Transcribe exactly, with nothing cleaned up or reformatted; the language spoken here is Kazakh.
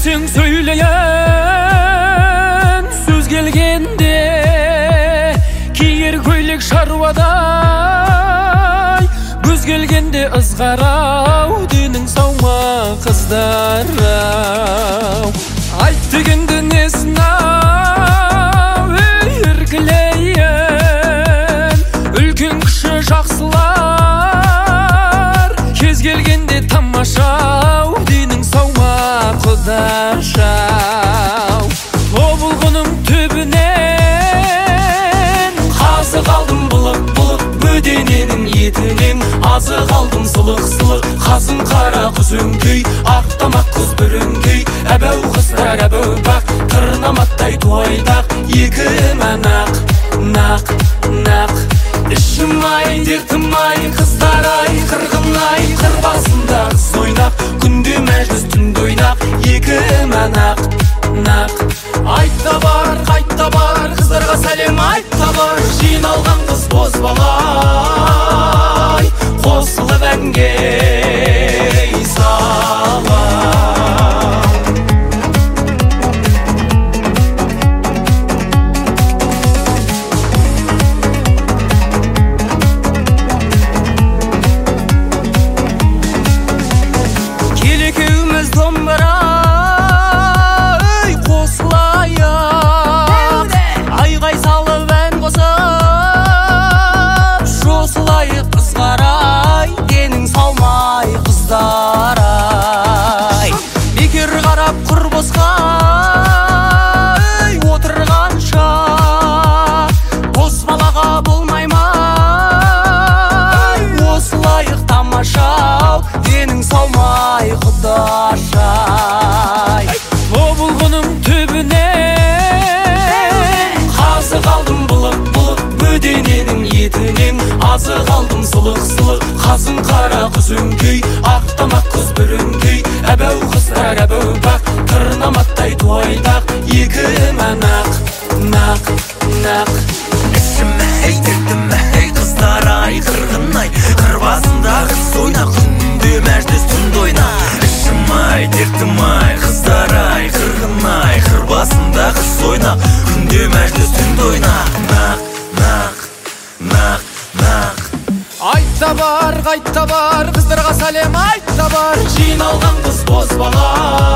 ішің сөйлеген сөз келгенде киер көйлек шаруадай көз келгенде ызғарау денің сау ма қыздар-ау айт дегенде несін-ау ей еркелейін үлкен кіші жақсылар кез келгенде тамашау денің сау ма құдаш-ау тобылғының түбінен қазы қалдым былық-былық бөдененің етінен азы қалдым сылық-сылық қазын қара құз өңкей ақ тамақ құз бүріңкей әбәу қыздар әбәу бақ тырнаматтай туайдақ екі мәнақ нақ нақ ішім-ай дертім-ай қыздар-ай қырғын-ай қыр басында қыз ойнақ күнде мәжіліс түнде ойнақ екі мәнақ нақ айтта бар қайтта бар қыздарға сәлем айтта бар жиналған қыз бозбалай қосылып әнге денің салмай құдаш-ай тобылғының түбінен қазы қалдым былық-былық бөдененің етінен азы қалдым сылық-сылық қазын қара құз өңкей ақ тамақ құз бүріңкей әбәу қыздар әбәу бақ тырнаматтай туайдақ екі мәнақ нақ нақ ішім-ай дертім-ай қыздар-ай қырғын-ай қыр басында қыз ойнақ күнде мәжіліс түнде ойнақ ішім-ай дертім-ай қыздар-ай қырғын-ай қыр басында қыз ойнақ күнде мәжіліс түнде ойнақ нақ нақ нақ нақ айтта бар қайтта бар қыздарға сәлем айтта бар жиналған қыз бозбала